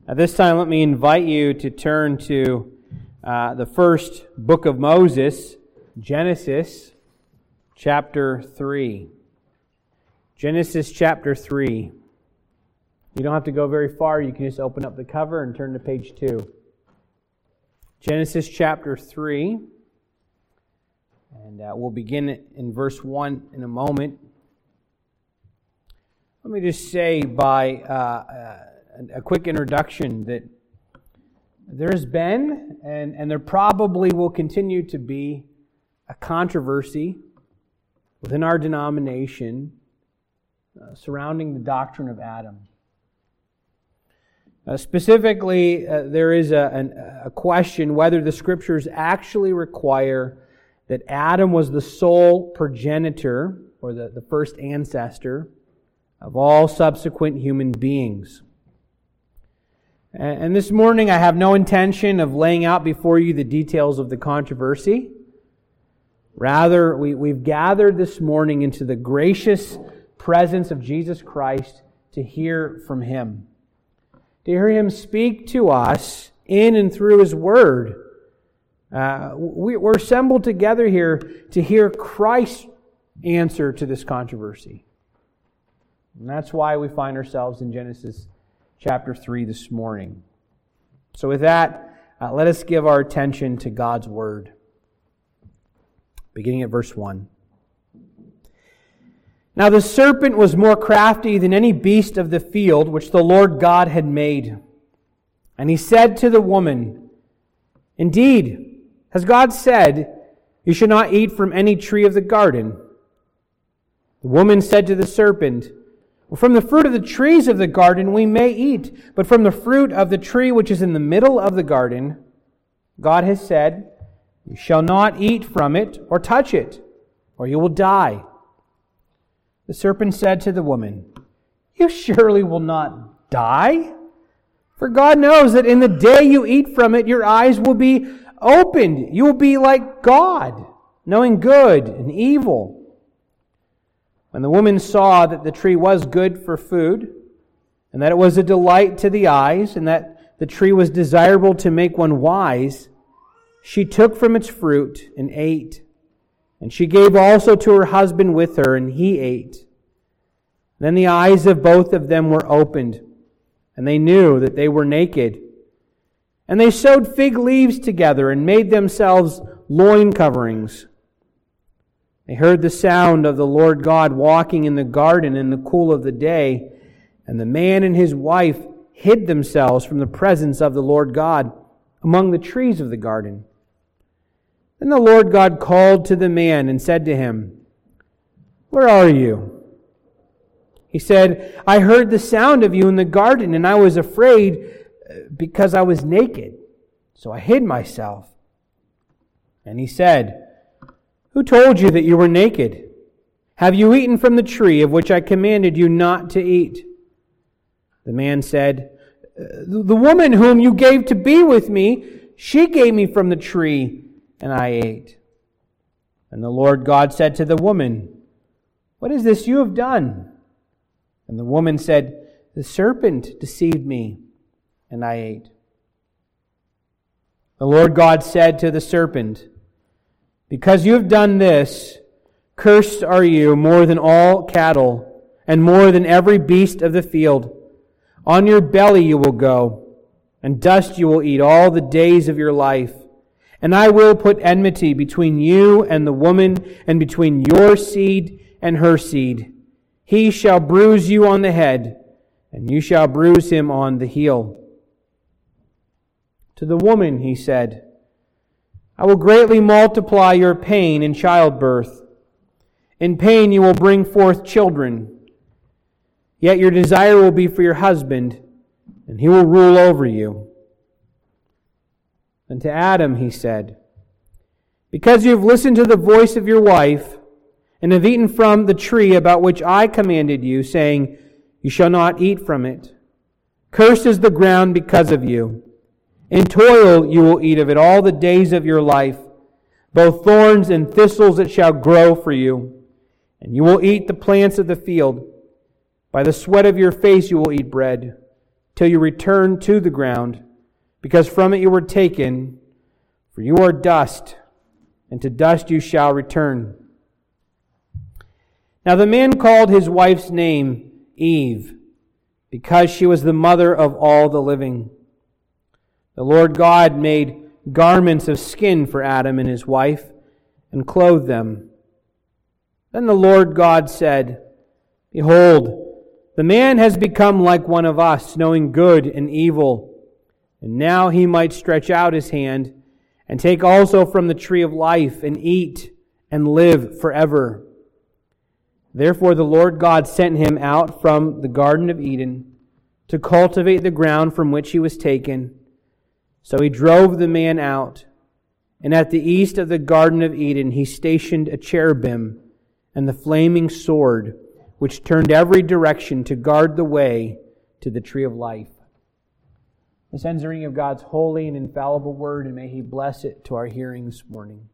At this time, let me invite you to turn to the first book of Moses, Genesis chapter 3. Genesis chapter 3. You don't have to go very far. You can just open up the cover and turn to page 2. Genesis chapter 3. And we'll begin in verse 1 in a moment. Let me just say by a quick introduction that there's been, and there probably will continue to be, a controversy within our denomination surrounding the doctrine of Adam. Specifically, there is a question whether the Scriptures actually require that Adam was the sole progenitor, or the first ancestor, of all subsequent human beings. And this morning I have no intention of laying out before you the details of the controversy. Rather, we've gathered this morning into the gracious presence of Jesus Christ to hear from Him. To hear Him speak to us in and through His Word. We're assembled together here to hear Christ's answer to this controversy. And that's why we find ourselves in Genesis chapter 3 this morning. So with that, let us give our attention to God's Word. Beginning at verse 1. Now the serpent was more crafty than any beast of the field which the Lord God had made. And he said to the woman, "Indeed, has God said, 'You shall not eat from any tree of the garden'?" The woman said to the serpent, "Well, from the fruit of the trees of the garden we may eat, but from the fruit of the tree which is in the middle of the garden, God has said, 'You shall not eat from it or touch it, or you will die.'" The serpent said to the woman, "You surely will not die, for God knows that in the day you eat from it, your eyes will be opened. You will be like God, knowing good and evil." When the woman saw that the tree was good for food, and that it was a delight to the eyes, and that the tree was desirable to make one wise, she took from its fruit and ate. And she gave also to her husband with her, and he ate. Then the eyes of both of them were opened, and they knew that they were naked. And they sewed fig leaves together and made themselves loin coverings. They heard the sound of the Lord God walking in the garden in the cool of the day, and the man and his wife hid themselves from the presence of the Lord God among the trees of the garden. Then the Lord God called to the man and said to him, "Where are you?" He said, "I heard the sound of you in the garden, and I was afraid because I was naked, so I hid myself." And he said, "Who told you that you were naked? Have you eaten from the tree of which I commanded you not to eat?" The man said, "The woman whom you gave to be with me, she gave me from the tree, and I ate." And the Lord God said to the woman, "What is this you have done?" And the woman said, "The serpent deceived me, and I ate." The Lord God said to the serpent, "Because you have done this, cursed are you more than all cattle, and more than every beast of the field. On your belly you will go, and dust you will eat all the days of your life. And I will put enmity between you and the woman, and between your seed and her seed. He shall bruise you on the head, and you shall bruise him on the heel." To the woman he said, "I will greatly multiply your pain in childbirth. In pain you will bring forth children. Yet your desire will be for your husband, and he will rule over you." And to Adam he said, "Because you have listened to the voice of your wife, and have eaten from the tree about which I commanded you, saying, 'You shall not eat from it,' cursed is the ground because of you. In toil you will eat of it all the days of your life. Both thorns and thistles it shall grow for you. And you will eat the plants of the field. By the sweat of your face you will eat bread, till you return to the ground, because from it you were taken, for you are dust, and to dust you shall return." Now the man called his wife's name Eve, because she was the mother of all the living. The Lord God made garments of skin for Adam and his wife, and clothed them. Then the Lord God said, "Behold, the man has become like one of us, knowing good and evil. And now he might stretch out his hand, and take also from the tree of life, and eat, and live forever." Therefore the Lord God sent him out from the Garden of Eden to cultivate the ground from which he was taken. So he drove the man out, and at the east of the Garden of Eden he stationed a cherubim and the flaming sword, which turned every direction to guard the way to the tree of life. This ends the reading of God's holy and infallible word, and may He bless it to our hearing this morning.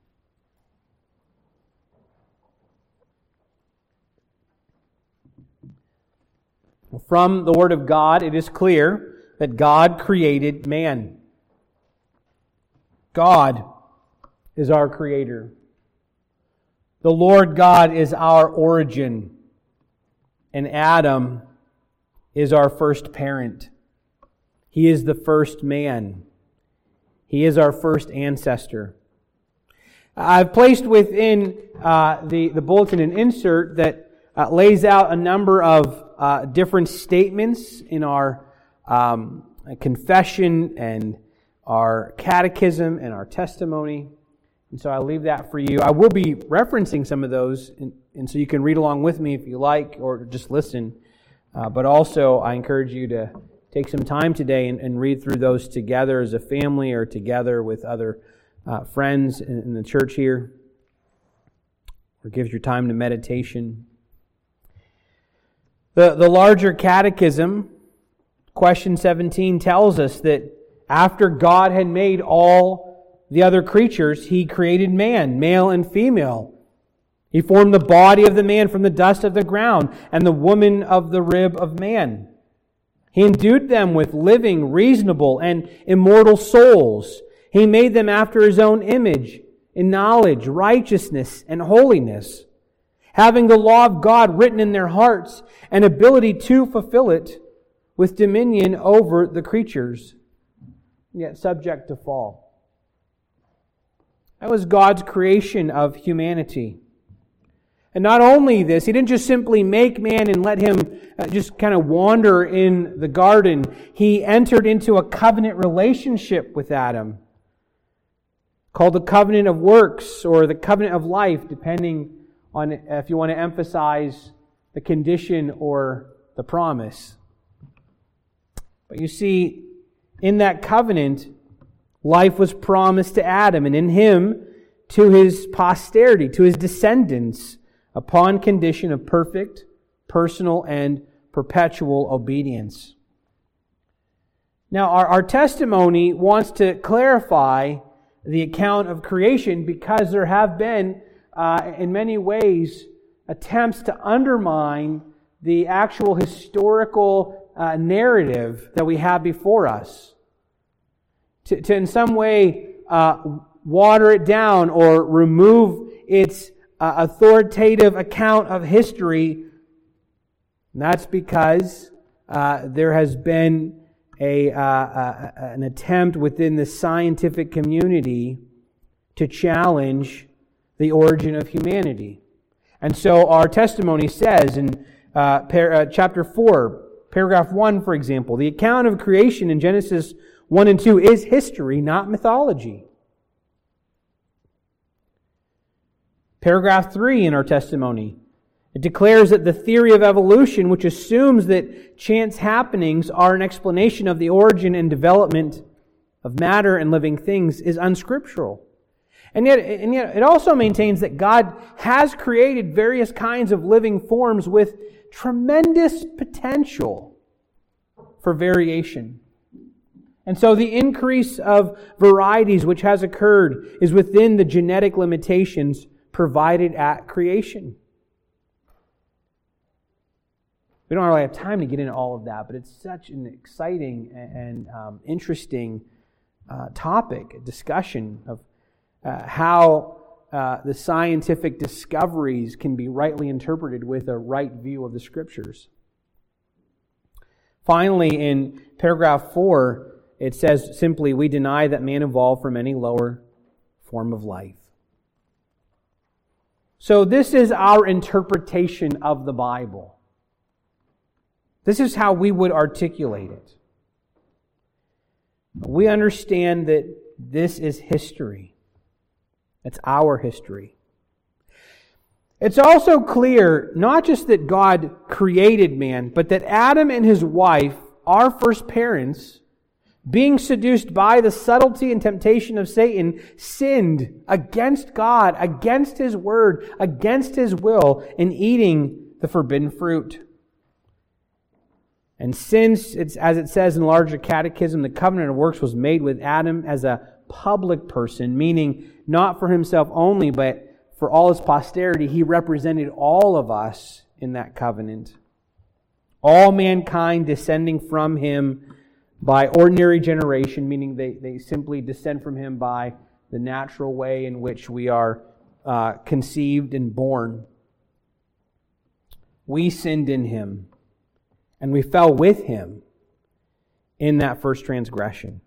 From the Word of God, it is clear that God created man. God is our Creator. The Lord God is our origin, and Adam is our first parent. He is the first man. He is our first ancestor. I've placed within the bulletin an insert that lays out a number of different statements in our confession and our catechism and our testimony. And so I'll leave that for you. I will be referencing some of those, and so you can read along with me if you like, or just listen. But also, I encourage you to take some time today and read through those together as a family or together with other friends in the church here, or gives your time to meditation. The larger catechism, question 17, tells us that after God had made all the other creatures, He created man, male and female. He formed the body of the man from the dust of the ground, and the woman of the rib of man. He endued them with living, reasonable, and immortal souls. He made them after His own image, in knowledge, righteousness, and holiness, having the law of God written in their hearts, and ability to fulfill it, with dominion over the creatures, yet subject to fall. That was God's creation of humanity. And not only this, He didn't just simply make man and let him just kind of wander in the garden. He entered into a covenant relationship with Adam, called the covenant of works or the covenant of life, depending on if you want to emphasize the condition or the promise. But you see, in that covenant, life was promised to Adam, and in him to his posterity, to his descendants, upon condition of perfect, personal, and perpetual obedience. Now, our testimony wants to clarify the account of creation because there have been, in many ways, attempts to undermine the actual historical narrative that we have before us. To in some way water it down or remove its authoritative account of history. And that's because there has been an attempt within the scientific community to challenge the origin of humanity. And so our testimony says in chapter 4, paragraph 1, for example, the account of creation in Genesis 1 and 2 is history, not mythology. Paragraph 3 in our testimony, it declares that the theory of evolution, which assumes that chance happenings are an explanation of the origin and development of matter and living things, is unscriptural. And yet it also maintains that God has created various kinds of living forms with tremendous potential for variation. And so the increase of varieties which has occurred is within the genetic limitations provided at creation. We don't really have time to get into all of that, but it's such an exciting and interesting topic, a discussion of how the scientific discoveries can be rightly interpreted with a right view of the Scriptures. Finally, in paragraph 4, it says simply, we deny that man evolved from any lower form of life. So this is our interpretation of the Bible. This is how we would articulate it. We understand that this is history. It's our history. It's also clear, not just that God created man, but that Adam and his wife, our first parents, being seduced by the subtlety and temptation of Satan, sinned against God, against His Word, against His will, in eating the forbidden fruit. And since, as it says in the larger catechism, the covenant of works was made with Adam as a public person, meaning not for himself only, but for all his posterity, he represented all of us in that covenant. All mankind descending from him by ordinary generation, meaning they simply descend from him by the natural way in which we are conceived and born. We sinned in him, and we fell with him in that first transgression.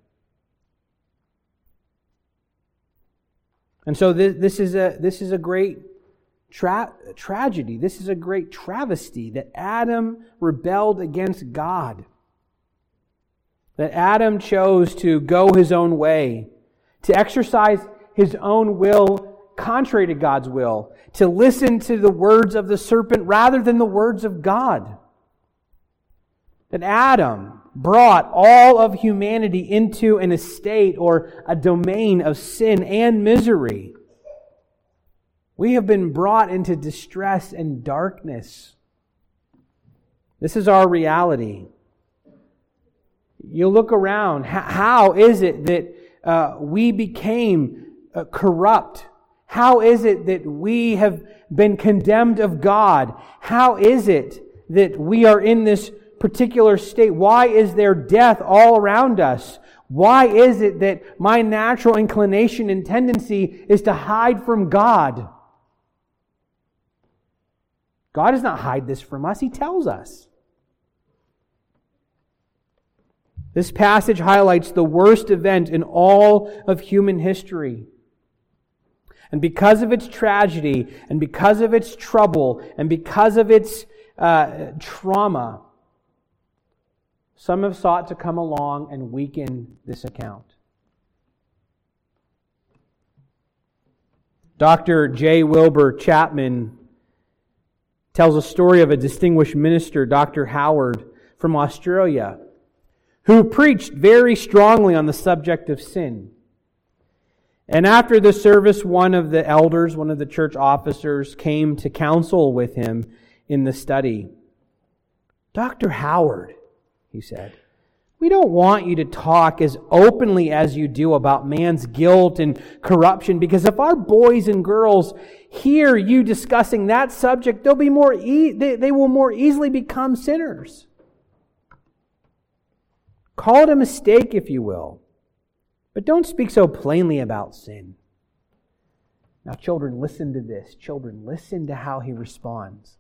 And so this is a great tragedy. This is a great travesty that Adam rebelled against God. That Adam chose to go his own way, to exercise his own will contrary to God's will, to listen to the words of the serpent rather than the words of God. That Adam brought all of humanity into an estate or a domain of sin and misery. We have been brought into distress and darkness. This is our reality. You look around. How is it that we became corrupt? How is it that we have been condemned of God? How is it that we are in this particular state? Why is there death all around us? Why is it that my natural inclination and tendency is to hide from God? God does not hide this from us. He tells us. This passage highlights the worst event in all of human history. And because of its tragedy, and because of its trouble, and because of its trauma, some have sought to come along and weaken this account. Dr. J. Wilbur Chapman tells a story of a distinguished minister, Dr. Howard, from Australia, who preached very strongly on the subject of sin. And after the service, one of the elders, one of the church officers, came to counsel with him in the study. Dr. Howard, he said, we don't want you to talk as openly as you do about man's guilt and corruption, because if our boys and girls hear you discussing that subject, they will more easily become sinners. Call it a mistake, if you will, but don't speak so plainly about sin. Now, children, listen to this. Children, listen to how he responds.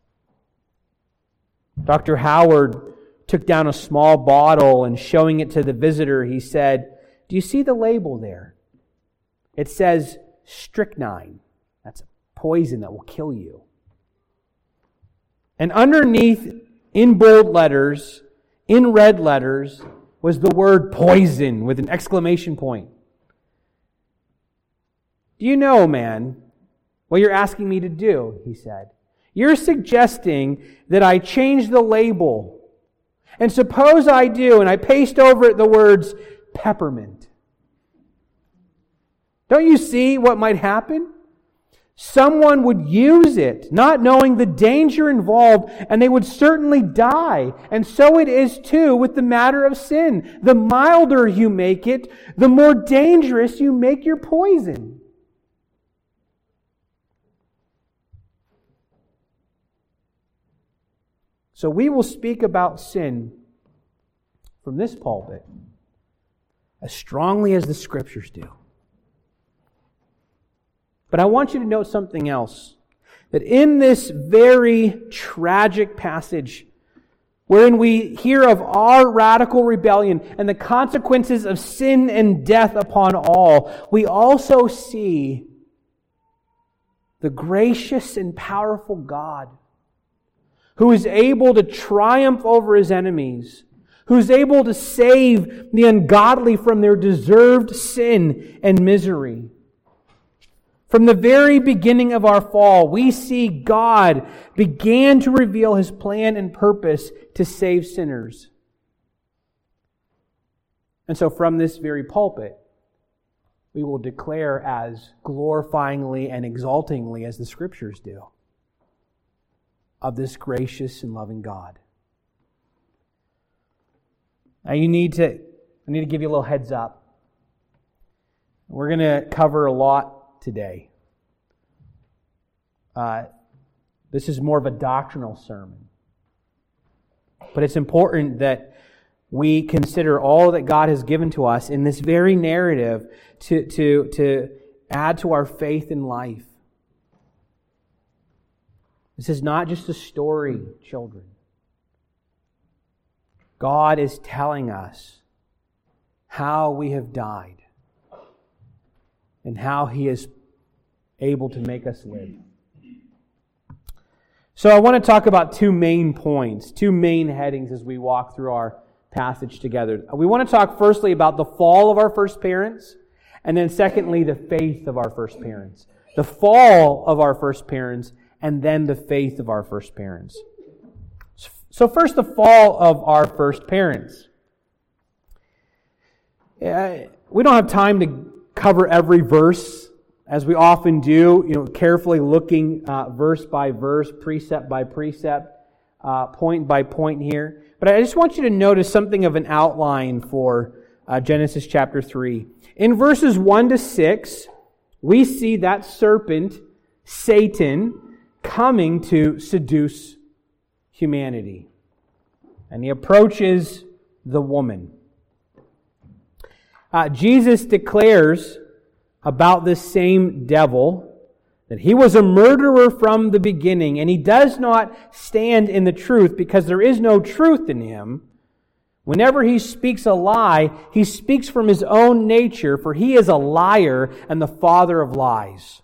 Dr. Howard took down a small bottle and showing it to the visitor, he said, do you see the label there? It says strychnine. That's a poison that will kill you. And underneath, in bold letters, in red letters, was the word poison with an exclamation point. Do you know, man, what you're asking me to do? He said. You're suggesting that I change the label. And suppose I do, and I paste over it the words peppermint. Don't you see what might happen? Someone would use it, not knowing the danger involved, and they would certainly die. And so it is too with the matter of sin. The milder you make it, the more dangerous you make your poison. So we will speak about sin from this pulpit as strongly as the Scriptures do. But I want you to note something else. That in this very tragic passage, wherein we hear of our radical rebellion and the consequences of sin and death upon all, we also see the gracious and powerful God who is able to triumph over His enemies, who is able to save the ungodly from their deserved sin and misery. From the very beginning of our fall, we see God began to reveal His plan and purpose to save sinners. And so from this very pulpit, we will declare as glorifyingly and exaltingly as the Scriptures do of this gracious and loving God. Now I need to give you a little heads up. We're going to cover a lot today. This is more of a doctrinal sermon. But it's important that we consider all that God has given to us in this very narrative to add to our faith in life. This is not just a story, children. God is telling us how we have died and how He is able to make us live. So I want to talk about two main points, two main headings as we walk through our passage together. We want to talk firstly about the fall of our first parents, and then secondly, the faith of our first parents. The fall of our first parents, and then the faith of our first parents. So first, the fall of our first parents. We don't have time to cover every verse, as we often do, carefully looking verse by verse, precept by precept, point by point here. But I just want you to notice something of an outline for Genesis chapter 3. In verses 1 to 6, we see that serpent, Satan, coming to seduce humanity. And he approaches the woman. Jesus declares about this same devil that he was a murderer from the beginning, and he does not stand in the truth because there is no truth in him. Whenever he speaks a lie, he speaks from his own nature, for he is a liar and the father of lies.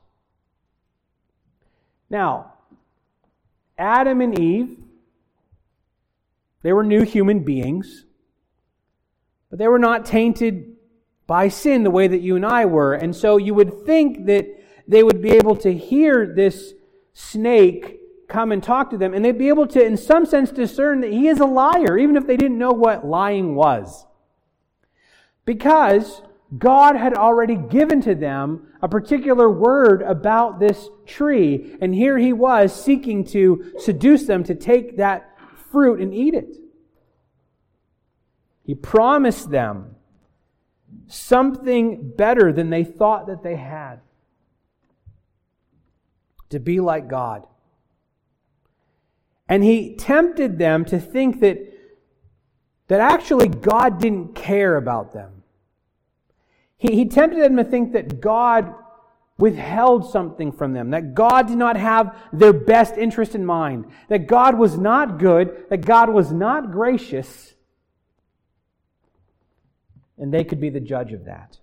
Now, Adam and Eve, they were new human beings, but they were not tainted by sin the way that you and I were. And so you would think that they would be able to hear this snake come and talk to them, and they'd be able to, in some sense, discern that he is a liar, even if they didn't know what lying was. Because God had already given to them a particular word about this tree, and here he was seeking to seduce them to take that fruit and eat it. He promised them something better than they thought that they had. To be like God. And he tempted them to think that actually God didn't care about them. He tempted them to think that God withheld something from them, that God did not have their best interest in mind, that God was not good, that God was not gracious, and they could be the judge of that.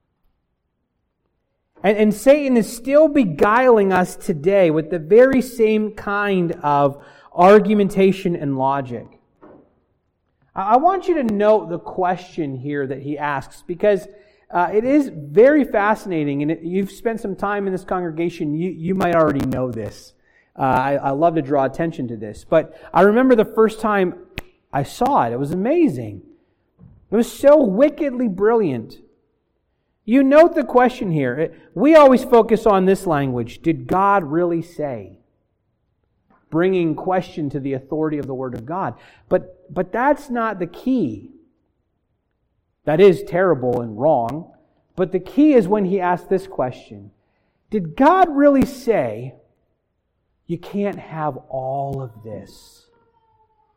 And Satan is still beguiling us today with the very same kind of argumentation and logic. I want you to note the question here that he asks, because it is very fascinating, and you've spent some time in this congregation, you might already know this. I love to draw attention to this, but I remember the first time I saw it. It was amazing. It was so wickedly brilliant. You note the question here. We always focus on this language. Did God really say? Bringing question to the authority of the Word of God. But that's not the key. That is terrible and wrong. But the key is when he asks this question. Did God really say, you can't have all of this?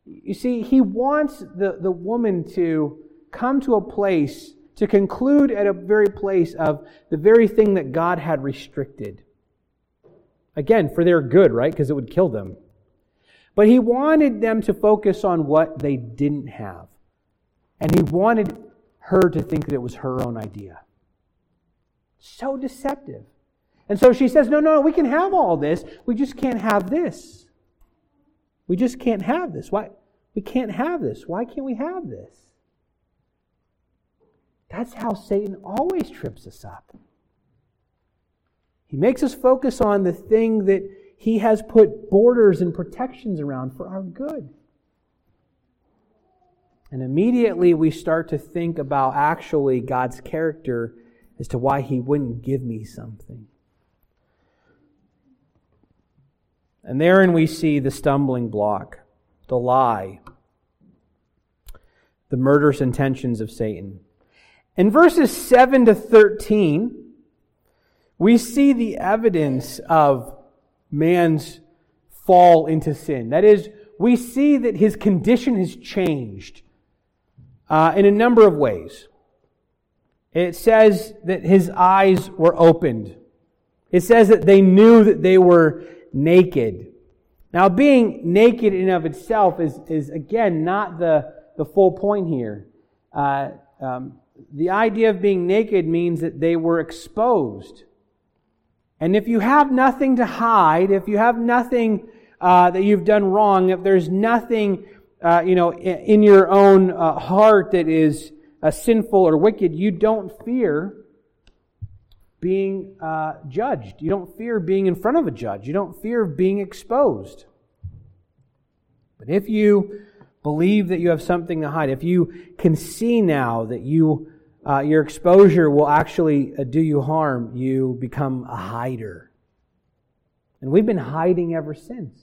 You see, he wants the woman to come to a place, to conclude at a very place of the very thing that God had restricted. Again, for their good, right? Because it would kill them. But he wanted them to focus on what they didn't have. And he wanted her to think that it was her own idea. So deceptive. And so she says, no, we can have all this. We just can't have this. We just can't have this. Why? We can't have this. Why can't we have this? That's how Satan always trips us up. He makes us focus on the thing that he has put borders and protections around for our good. And immediately we start to think about actually God's character as to why he wouldn't give me something. And therein we see the stumbling block, the lie, the murderous intentions of Satan. In verses 7 to 13, we see the evidence of man's fall into sin. That is, we see that his condition has changed in a number of ways. It says that his eyes were opened. It says that they knew that they were naked. Now, being naked in and of itself is again, not the full point here. The idea of being naked means that they were exposed. And if you have nothing to hide, if you have nothing that you've done wrong, if there's nothing in your own heart that is sinful or wicked, you don't fear being judged. You don't fear being in front of a judge. You don't fear being exposed. But if you believe that you have something to hide, if you can see now that your exposure will actually do you harm, you become a hider. And we've been hiding ever since.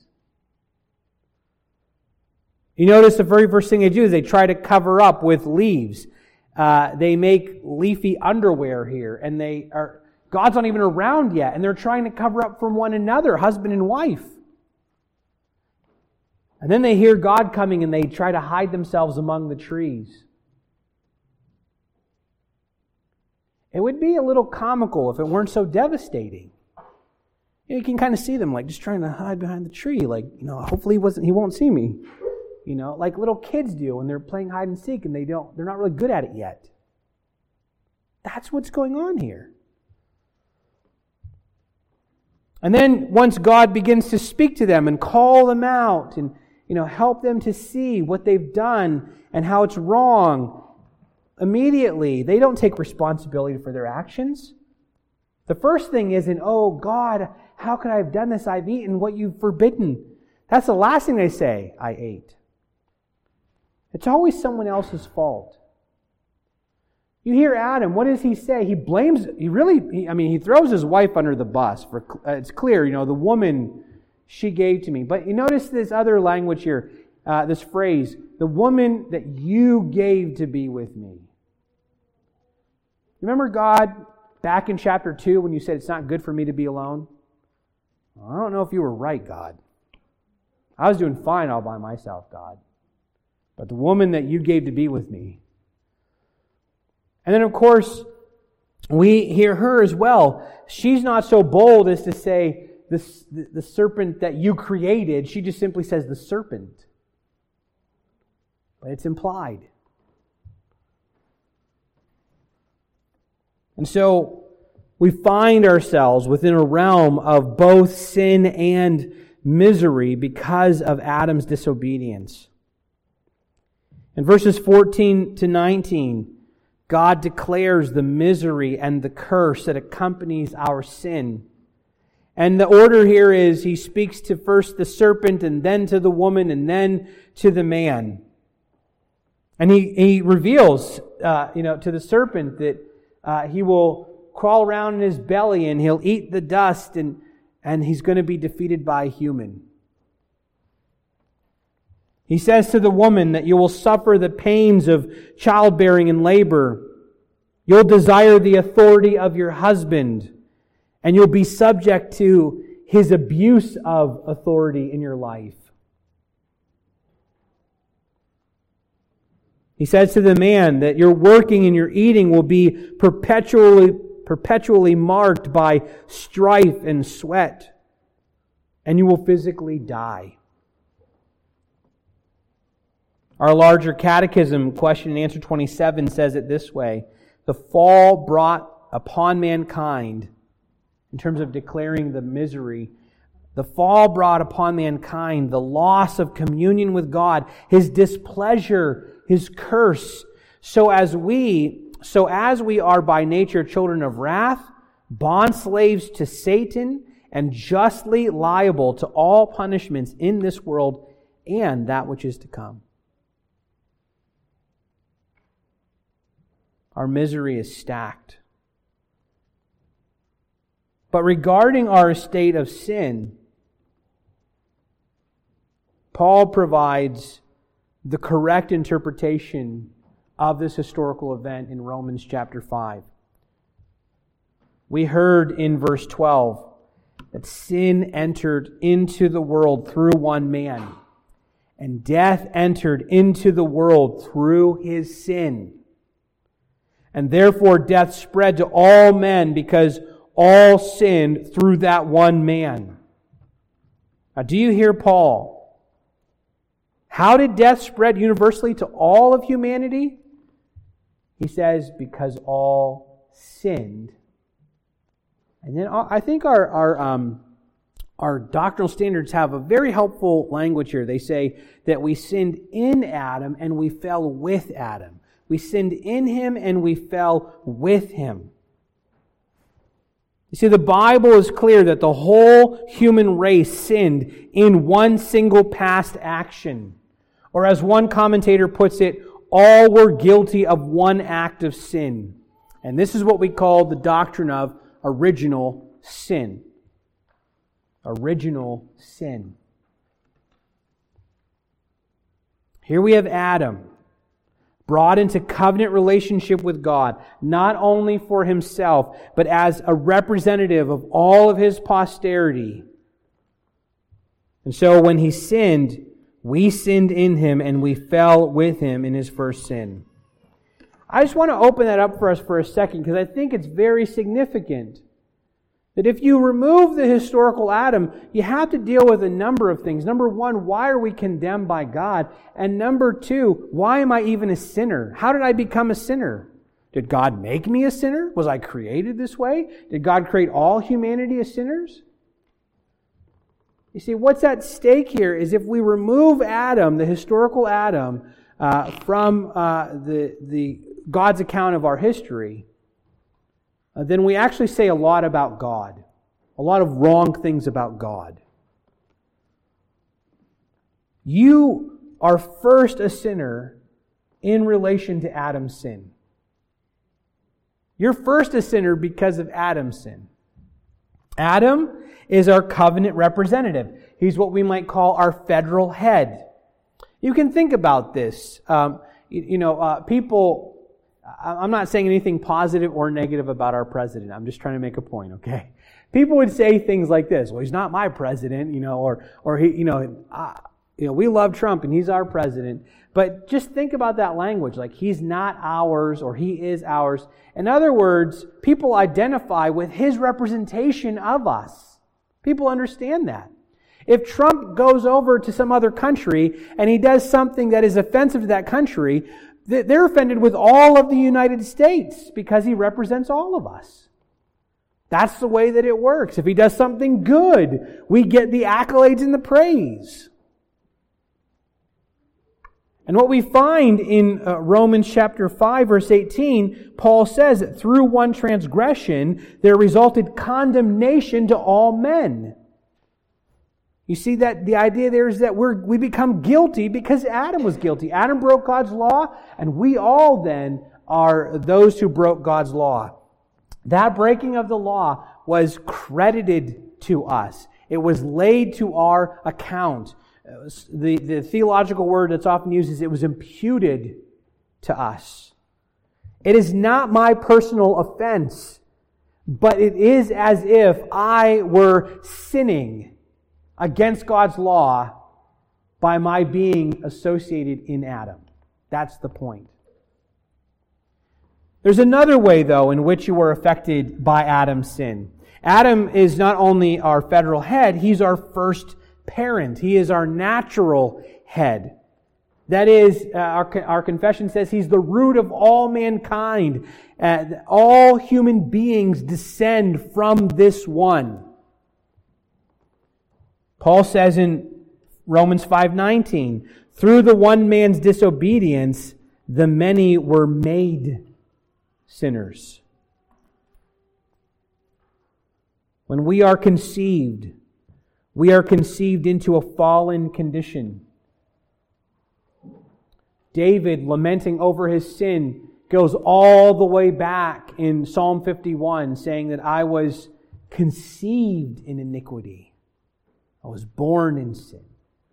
You notice the very first thing they do is they try to cover up with leaves. They make leafy underwear here, and God's not even around yet, and they're trying to cover up from one another, husband and wife. And then they hear God coming, and they try to hide themselves among the trees. It would be a little comical if it weren't so devastating. You can kind of see them like just trying to hide behind the tree, like, hopefully he won't see me. Like little kids do when they're playing hide and seek and they're not really good at it yet. That's what's going on here. And then once God begins to speak to them and call them out and help them to see what they've done and how it's wrong, immediately they don't take responsibility for their actions. The first thing isn't, oh God, how could I have done this? I've eaten what you've forbidden. That's the last thing they say, I ate. It's always someone else's fault. You hear Adam, what does he say? He blames, he throws his wife under the bus. It's clear, the woman she gave to me. But you notice this other language here, this phrase, the woman that you gave to be with me. Remember God back in chapter 2 when you said it's not good for me to be alone? Well, I don't know if you were right, God. I was doing fine all by myself, God. But the woman that you gave to be with me. And then, of course, we hear her as well. She's not so bold as to say the serpent that you created. She just simply says the serpent. But it's implied. And so we find ourselves within a realm of both sin and misery because of Adam's disobedience. In verses 14 to 19, God declares the misery and the curse that accompanies our sin. And the order here is He speaks to first the serpent and then to the woman and then to the man. And He reveals, to the serpent that he will crawl around in his belly and he'll eat the dust and he's going to be defeated by a human. He says to the woman that you will suffer the pains of childbearing and labor. You'll desire the authority of your husband, and you'll be subject to his abuse of authority in your life. He says to the man that your working and your eating will be perpetually marked by strife and sweat, and you will physically die. Our larger catechism, question and answer 27, says it this way: the fall brought upon mankind, in terms of declaring the misery, the fall brought upon mankind the loss of communion with God, His displeasure, His curse, so as we are by nature children of wrath, bondslaves to Satan, and justly liable to all punishments in this world and that which is to come. Our misery is stacked. But regarding our estate of sin, Paul provides the correct interpretation of this historical event in Romans chapter 5. We heard in verse 12 that sin entered into the world through one man, and death entered into the world through his sin. And therefore death spread to all men because all sinned through that one man. Now, do you hear Paul? How did death spread universally to all of humanity? He says, because all sinned. And then I think our doctrinal standards have a very helpful language here. They say that we sinned in Adam and we fell with Adam. We sinned in him and we fell with him. You see, the Bible is clear that the whole human race sinned in one single past action. Or as one commentator puts it, all were guilty of one act of sin. And this is what we call the doctrine of original sin. Original sin. Here we have Adam, brought into covenant relationship with God, not only for himself, but as a representative of all of his posterity. And so when he sinned, we sinned in him and we fell with him in his first sin. I just want to open that up for us for a second because I think it's very significant that if you remove the historical Adam, you have to deal with a number of things. Number one, why are we condemned by God? And number two, why am I even a sinner? How did I become a sinner? Did God make me a sinner? Was I created this way? Did God create all humanity as sinners? You see, what's at stake here is if we remove Adam, the historical Adam, from the God's account of our history, then we actually say a lot about God. A lot of wrong things about God. You are first a sinner in relation to Adam's sin. You're first a sinner because of Adam's sin. Adam is our covenant representative. He's what we might call our federal head. You can think about this. People... I'm not saying anything positive or negative about our president. I'm just trying to make a point, okay? People would say things like this: "Well, he's not my president," or he, we love Trump and he's our president. But just think about that language, like he's not ours or he is ours. In other words, people identify with his representation of us. People understand that. If Trump goes over to some other country and he does something that is offensive to that country, they're offended with all of the United States because he represents all of us. That's the way that it works. If he does something good, we get the accolades and the praise. And what we find in Romans chapter 5, verse 18, Paul says that through one transgression, there resulted condemnation to all men. You see that the idea there is that we become guilty because Adam was guilty. Adam broke God's law, and we all then are those who broke God's law. That breaking of the law was credited to us. It was laid to our account. The theological word that's often used is it was imputed to us. It is not my personal offense, but it is as if I were sinning against God's law by my being associated in Adam. That's the point. There's another way, though, in which you are affected by Adam's sin. Adam is not only our federal head, he's our first parent. He is our natural head. That is, our confession says he's the root of all mankind. All human beings descend from this one. Paul says in Romans 5:19, through the one man's disobedience, the many were made sinners. When we are conceived into a fallen condition. David, lamenting over his sin, goes all the way back in Psalm 51, saying that I was conceived in iniquity. I was born in sin.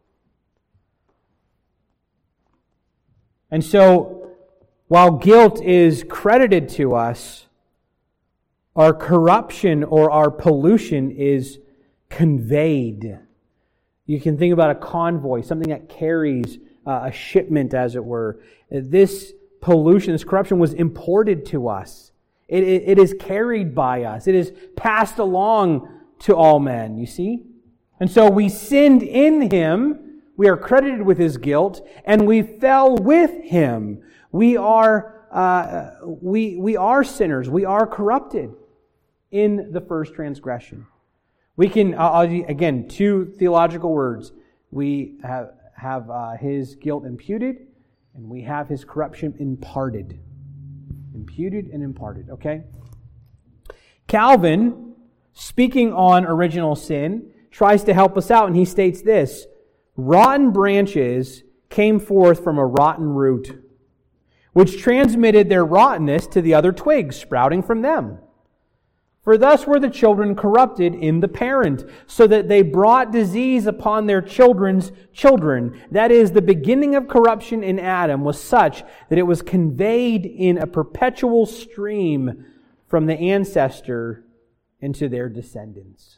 And so, while guilt is credited to us, our corruption or our pollution is conveyed. You can think about a convoy, something that carries a shipment, as it were. This pollution, this corruption was imported to us. It is carried by us. It is passed along to all men, you see? And so we sinned in Him. We are credited with His guilt, and we fell with Him. We are sinners. We are corrupted in the first transgression. We can, again, two theological words. We have His guilt imputed, and we have His corruption imparted. Imputed and imparted, okay? Calvin, speaking on original sin, tries to help us out, and he states this: rotten branches came forth from a rotten root, which transmitted their rottenness to the other twigs sprouting from them. For thus were the children corrupted in the parent, so that they brought disease upon their children's children. That is, the beginning of corruption in Adam was such that it was conveyed in a perpetual stream from the ancestor into their descendants.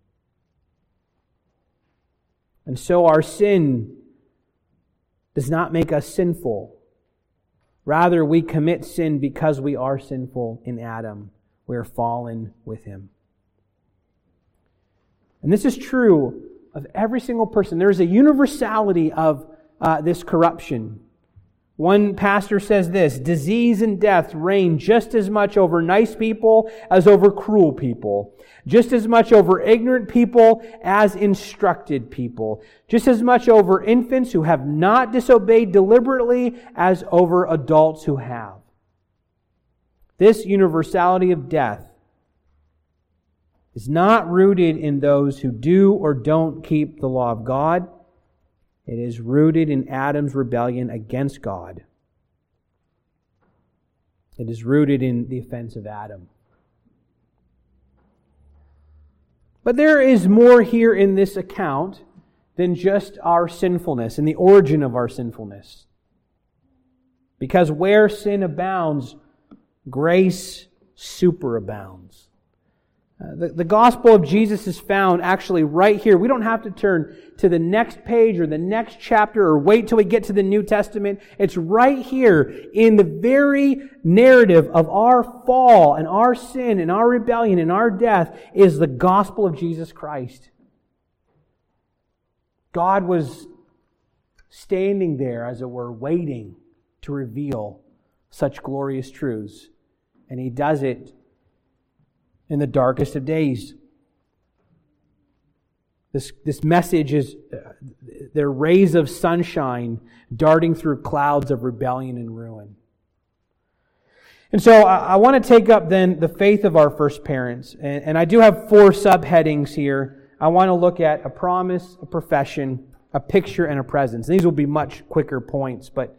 And so our sin does not make us sinful. Rather, we commit sin because we are sinful in Adam. We are fallen with him. And this is true of every single person. There is a universality of this corruption. One pastor says this: disease and death reign just as much over nice people as over cruel people, just as much over ignorant people as instructed people, just as much over infants who have not disobeyed deliberately as over adults who have. This universality of death is not rooted in those who do or don't keep the law of God. It is rooted in Adam's rebellion against God. It is rooted in the offense of Adam. But there is more here in this account than just our sinfulness and the origin of our sinfulness. Because where sin abounds, grace superabounds. The gospel of Jesus is found actually right here. We don't have to turn to the next page or the next chapter or wait till we get to the New Testament. It's right here in the very narrative of our fall and our sin and our rebellion and our death is the gospel of Jesus Christ. God was standing there, as it were, waiting to reveal such glorious truths. And He does it in the darkest of days. This message is, they're rays of sunshine darting through clouds of rebellion and ruin. And so I want to take up then the faith of our first parents. And I do have 4 subheadings here. I want to look at a promise, a profession, a picture, and a presence. And these will be much quicker points, but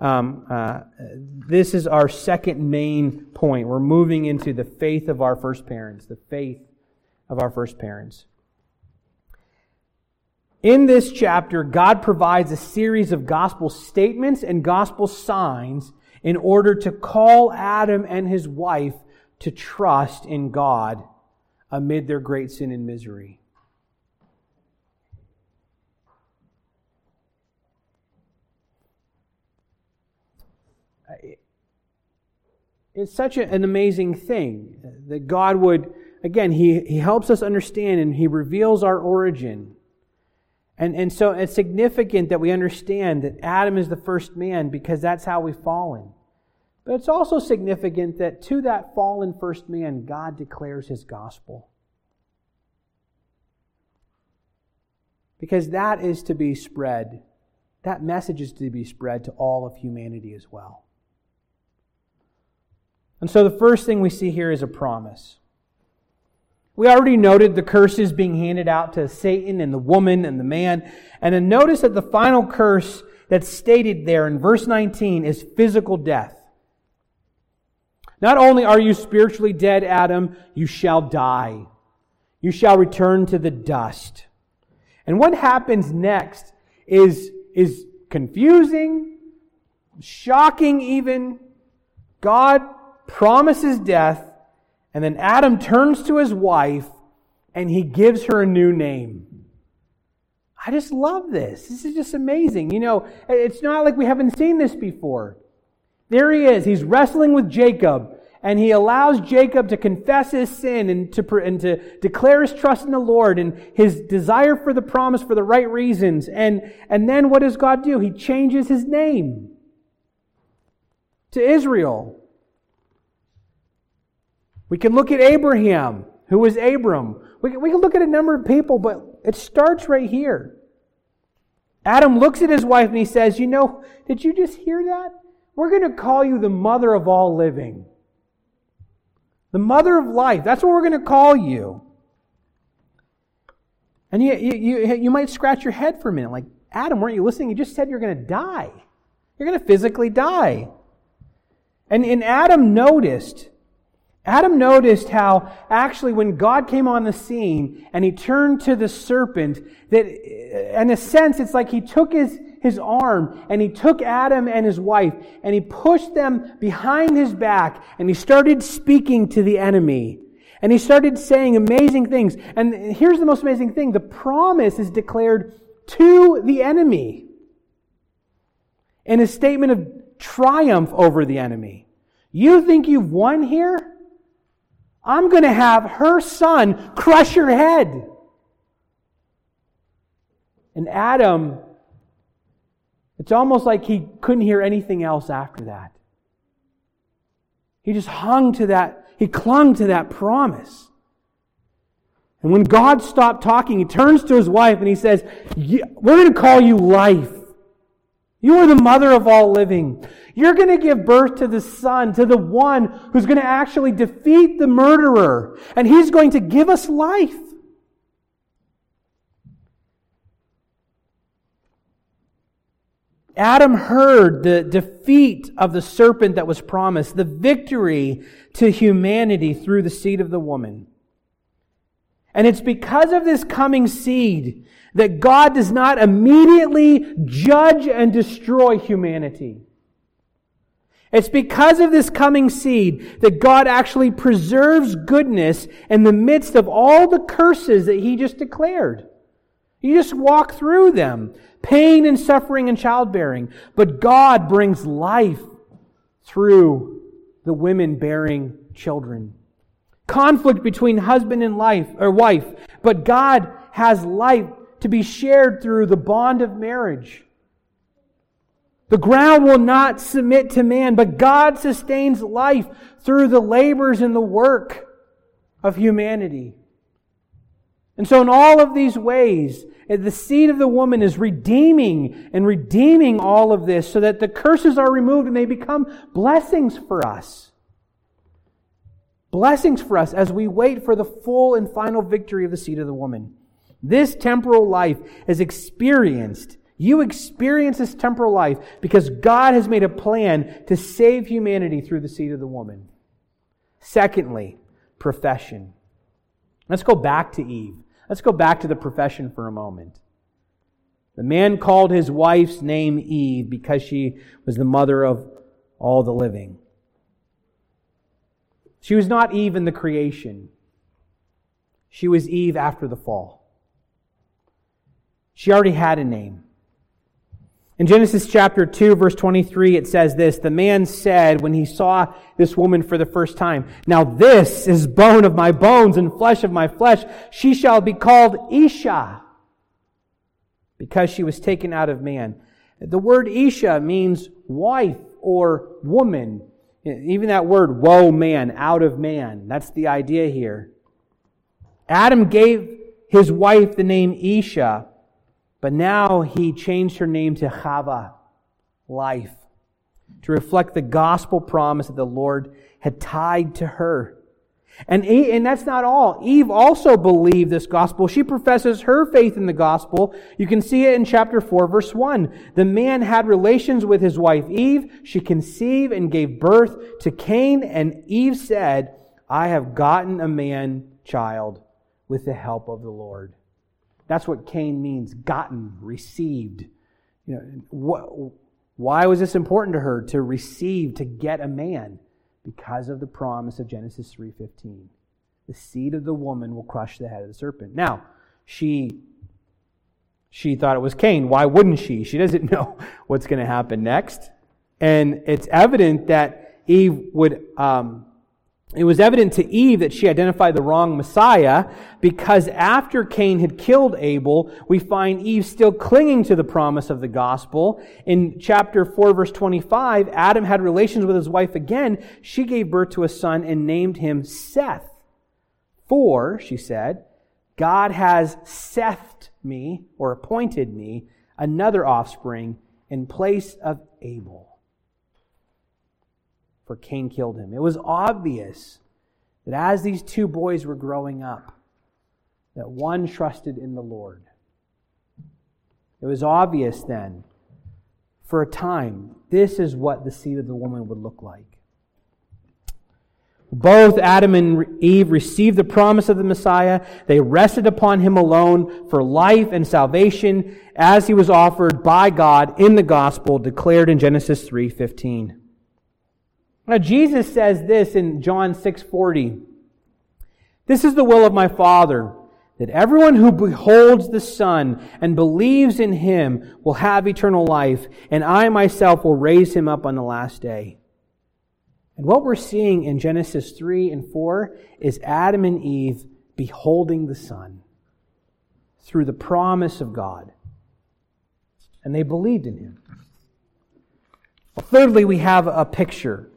this is our second main point. We're moving into the faith of our first parents. The faith of our first parents. In this chapter, God provides a series of gospel statements and gospel signs in order to call Adam and his wife to trust in God amid their great sin and misery. It's such an amazing thing that God would, again, He helps us understand and He reveals our origin. And so it's significant that we understand that Adam is the first man because that's how we've fallen. But it's also significant that to that fallen first man, God declares His gospel. Because that is to be spread. That message is to be spread to all of humanity as well. And so the first thing we see here is a promise. We already noted the curses being handed out to Satan and the woman and the man. And then notice that the final curse that's stated there in verse 19 is physical death. Not only are you spiritually dead, Adam, you shall die. You shall return to the dust. And what happens next is confusing, shocking even. God promises death, and then Adam turns to his wife and he gives her a new name. I just love this. This is just amazing. You know, it's not like we haven't seen this before. There he is. He's wrestling with Jacob, and he allows Jacob to confess his sin and to declare his trust in the Lord and his desire for the promise for the right reasons. And then what does God do? He changes his name to Israel. We can look at Abraham, who was Abram. We can look at a number of people, but it starts right here. Adam looks at his wife and he says, you know, did you just hear that? We're going to call you the mother of all living. The mother of life. That's what we're going to call you. And you might scratch your head for a minute. Like, Adam, weren't you listening? You just said you're going to die. You're going to physically die. And Adam noticed how actually when God came on the scene and He turned to the serpent, that in a sense it's like He took his arm and He took Adam and his wife and He pushed them behind his back and He started speaking to the enemy. And He started saying amazing things. And here's the most amazing thing. The promise is declared to the enemy in a statement of triumph over the enemy. You think you've won here? I'm going to have her son crush your head. And Adam, it's almost like he couldn't hear anything else after that. He just hung to that, he clung to that promise. And when God stopped talking, He turns to his wife and He says, we're going to call you life. You are the mother of all living. You're going to give birth to the son, to the one who's going to actually defeat the murderer. And He's going to give us life. Adam heard the defeat of the serpent that was promised, the victory to humanity through the seed of the woman. And it's because of this coming seed that God does not immediately judge and destroy humanity. It's because of this coming seed that God actually preserves goodness in the midst of all the curses that He just declared. You just walk through them. Pain and suffering and childbearing. But God brings life through the women bearing children. Conflict between husband and wife. But God has life to be shared through the bond of marriage. The ground will not submit to man, but God sustains life through the labors and the work of humanity. And so in all of these ways, the seed of the woman is redeeming all of this so that the curses are removed and they become blessings for us. Blessings for us as we wait for the full and final victory of the seed of the woman. This temporal life is experienced. You experience this temporal life because God has made a plan to save humanity through the seed of the woman. Secondly, profession. Let's go back to Eve. Let's go back to the profession for a moment. The man called his wife's name Eve because she was the mother of all the living. She was not Eve in the creation. She was Eve after the fall. She already had a name. In Genesis chapter 2, verse 23, it says this, the man said when he saw this woman for the first time, "Now this is bone of my bones and flesh of my flesh. She shall be called Isha, because she was taken out of man." The word Isha means wife or woman. Even that word, woe man, out of man. That's the idea here. Adam gave his wife the name Isha, but now he changed her name to Chava, life, to reflect the gospel promise that the Lord had tied to her. And that's not all. Eve also believed this gospel. She professes her faith in the gospel. You can see it in chapter 4, verse 1. The man had relations with his wife Eve. She conceived and gave birth to Cain. And Eve said, "I have gotten a man child with the help of the Lord." That's what Cain means, gotten, received. Why was this important to her, to receive, to get a man? Because of the promise of Genesis 3:15. The seed of the woman will crush the head of the serpent. Now, she thought it was Cain. Why wouldn't she? She doesn't know what's going to happen next. And it's evident that Eve would... It was evident to Eve that she identified the wrong Messiah, because after Cain had killed Abel, we find Eve still clinging to the promise of the gospel. In chapter 4, verse 25, Adam had relations with his wife again. She gave birth to a son and named him Seth. "For," she said, "God has sethed me," or appointed me, "another offspring in place of Abel. For Cain killed him." It was obvious that as these two boys were growing up, that one trusted in the Lord. It was obvious then, for a time, this is what the seed of the woman would look like. Both Adam and Eve received the promise of the Messiah. They rested upon Him alone for life and salvation as He was offered by God in the gospel declared in Genesis 3:15. Now Jesus says this in John 6:40. "This is the will of my Father, that everyone who beholds the Son and believes in Him will have eternal life, and I myself will raise him up on the last day." And what we're seeing in Genesis 3 and 4 is Adam and Eve beholding the Son through the promise of God. And they believed in Him. Well, thirdly, we have a picture.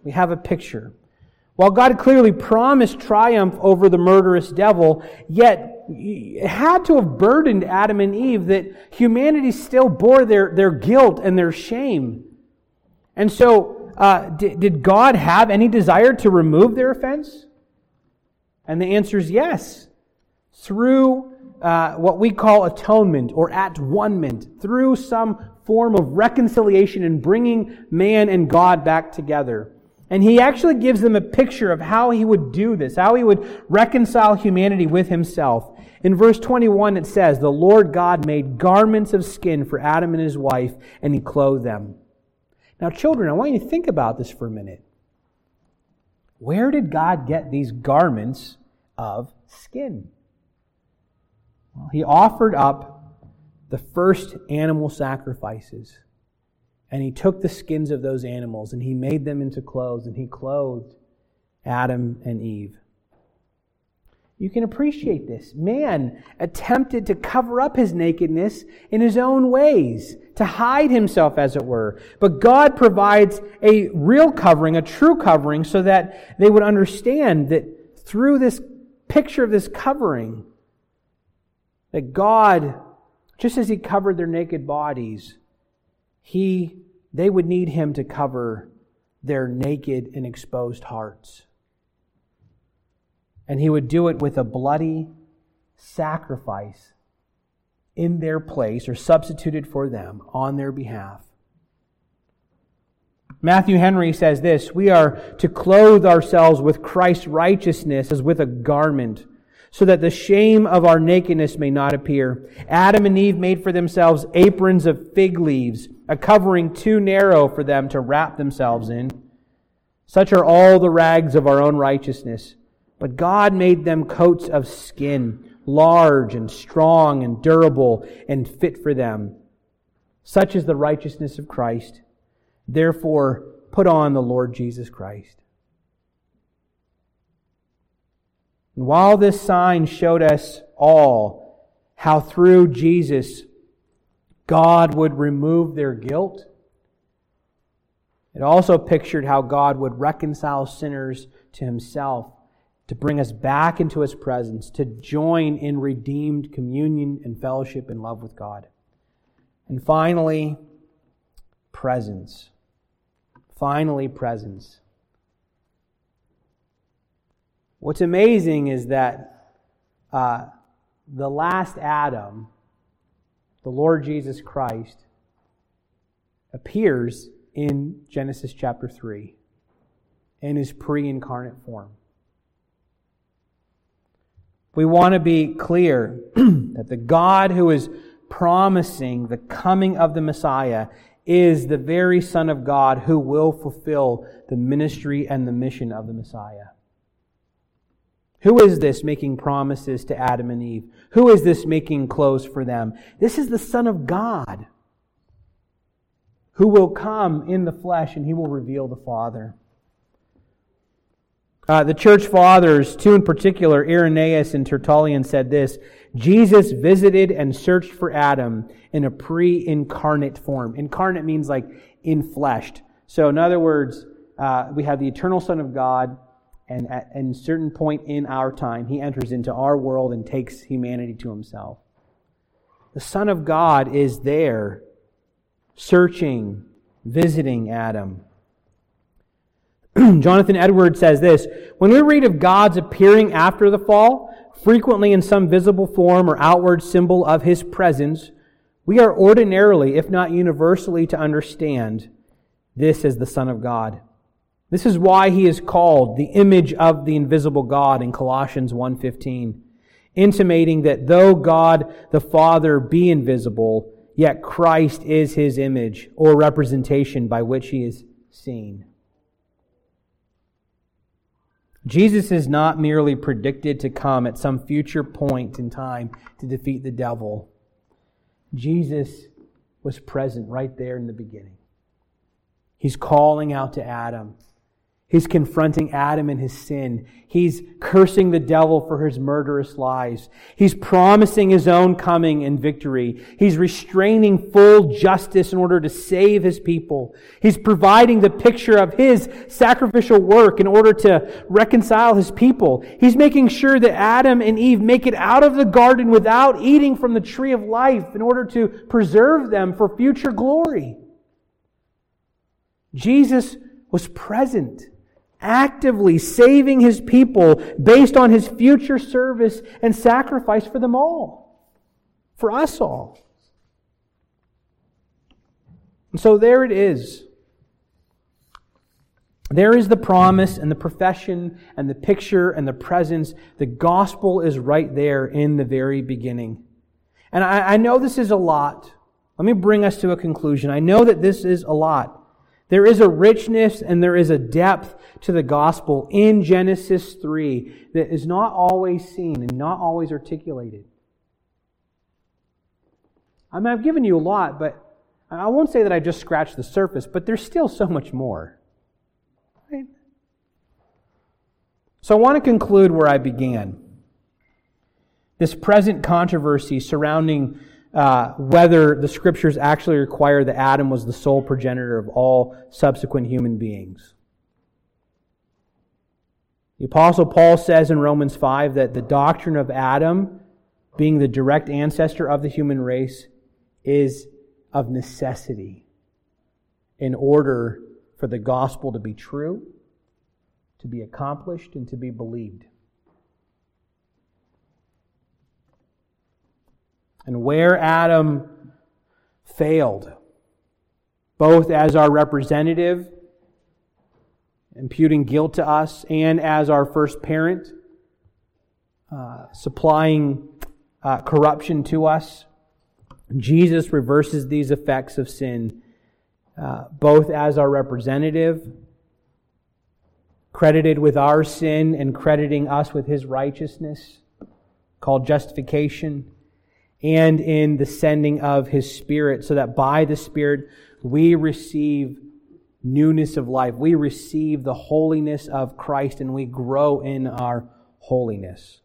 While God clearly promised triumph over the murderous devil, yet it had to have burdened Adam and Eve that humanity still bore their guilt and their shame. And so, did God have any desire to remove their offense? And the answer is yes. Through what we call atonement or at-one-ment, through some form of reconciliation and bringing man and God back together. And He actually gives them a picture of how He would do this, how He would reconcile humanity with Himself. In verse 21 it says, "The Lord God made garments of skin for Adam and his wife, and He clothed them." Now children, I want you to think about this for a minute. Where did God get these garments of skin? Well, He offered up the first animal sacrifices. And He took the skins of those animals and He made them into clothes, and He clothed Adam and Eve. You can appreciate this. Man attempted to cover up his nakedness in his own ways, to hide himself, as it were. But God provides a real covering, a true covering, so that they would understand that through this picture of this covering, that God, just as He covered their naked bodies, they would need Him to cover their naked and exposed hearts. And He would do it with a bloody sacrifice in their place, or substituted for them on their behalf. Matthew Henry says this, "We are to clothe ourselves with Christ's righteousness as with a garment, so that the shame of our nakedness may not appear. Adam and Eve made for themselves aprons of fig leaves, a covering too narrow for them to wrap themselves in. Such are all the rags of our own righteousness. But God made them coats of skin, large and strong and durable and fit for them. Such is the righteousness of Christ. Therefore, put on the Lord Jesus Christ. And while this sign showed us all how through Jesus God would remove their guilt, it also pictured how God would reconcile sinners to Himself, to bring us back into His presence, to join in redeemed communion and fellowship and love with God. And finally, presence. Finally, presence. What's amazing is that the last Adam, the Lord Jesus Christ, appears in Genesis chapter 3 in His pre-incarnate form. We want to be clear that the God who is promising the coming of the Messiah is the very Son of God who will fulfill the ministry and the mission of the Messiah. Who is this making promises to Adam and Eve? Who is this making clothes for them? This is the Son of God who will come in the flesh and He will reveal the Father. The church fathers, two in particular, Irenaeus and Tertullian, said this: Jesus visited and searched for Adam in a pre-incarnate form. Incarnate means like infleshed. So in other words, we have the eternal Son of God, and at a certain point in our time, He enters into our world and takes humanity to Himself. The Son of God is there, searching, visiting Adam. Jonathan Edwards says this: when we read of God's appearing after the fall, frequently in some visible form or outward symbol of His presence, we are ordinarily, if not universally, to understand this as the Son of God. This is why He is called the image of the invisible God in Colossians 1:15, intimating that though God the Father be invisible, yet Christ is His image or representation by which He is seen. Jesus is not merely predicted to come at some future point in time to defeat the devil. Jesus was present right there in the beginning. He's calling out to Adam. He's confronting Adam and his sin. He's cursing the devil for his murderous lies. He's promising His own coming and victory. He's restraining full justice in order to save His people. He's providing the picture of His sacrificial work in order to reconcile His people. He's making sure that Adam and Eve make it out of the garden without eating from the tree of life in order to preserve them for future glory. Jesus was present, actively saving His people based on His future service and sacrifice for them all, for us all. And so there it is. There is the promise and the profession and the picture and the presence. The gospel is right there in the very beginning. And I know this is a lot. Let me bring us to a conclusion. I know that this is a lot. There is a richness and there is a depth to the gospel in Genesis 3 that is not always seen and not always articulated. I mean, I've given you a lot, but I won't say that I just scratched the surface, but there's still so much more. Right? So I want to conclude where I began. This present controversy surrounding whether the Scriptures actually require that Adam was the sole progenitor of all subsequent human beings. The Apostle Paul says in Romans 5 that the doctrine of Adam being the direct ancestor of the human race is of necessity in order for the gospel to be true, to be accomplished, and to be believed. And where Adam failed, both as our representative, imputing guilt to us, and as our first parent, supplying corruption to us, Jesus reverses these effects of sin, both as our representative, credited with our sin and crediting us with His righteousness, called justification, and in the sending of His Spirit, so that by the Spirit we receive newness of life. We receive the holiness of Christ and we grow in our holiness.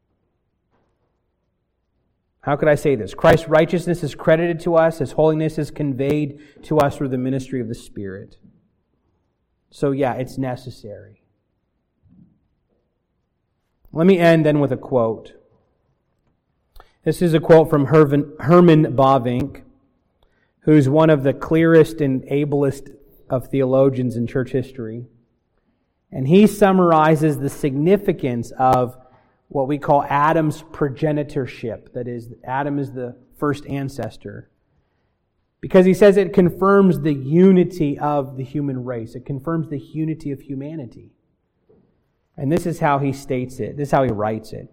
How could I say this? Christ's righteousness is credited to us. His holiness is conveyed to us through the ministry of the Spirit. So yeah, it's necessary. Let me end then with a quote. This is a quote from Herman Bavinck, who's one of the clearest and ablest of theologians in church history. And he summarizes the significance of what we call Adam's progenitorship. That is, Adam is the first ancestor. Because he says it confirms the unity of the human race. It confirms the unity of humanity. And this is how he states it. This is how he writes it.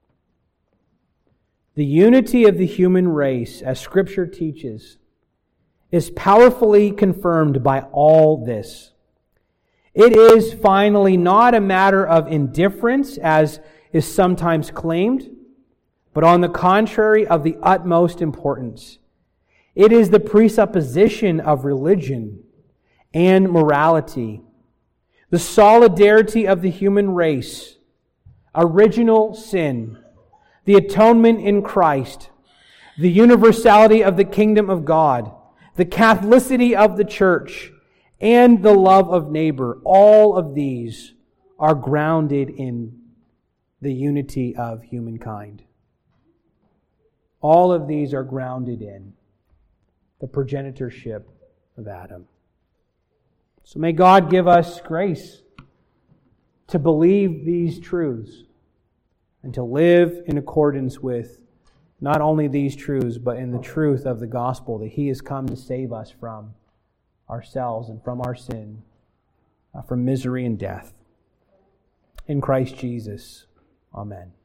The unity of the human race, as Scripture teaches, is powerfully confirmed by all this. It is finally not a matter of indifference, as is sometimes claimed, but on the contrary of the utmost importance. It is the presupposition of religion and morality, the solidarity of the human race, original sin, the atonement in Christ, the universality of the kingdom of God, the Catholicity of the church, and the love of neighbor. All of these are grounded in the unity of humankind. All of these are grounded in the progenitorship of Adam. So may God give us grace to believe these truths and to live in accordance with not only these truths, but in the truth of the gospel that He has come to save us from ourselves and from our sin, from misery and death. In Christ Jesus. Amen.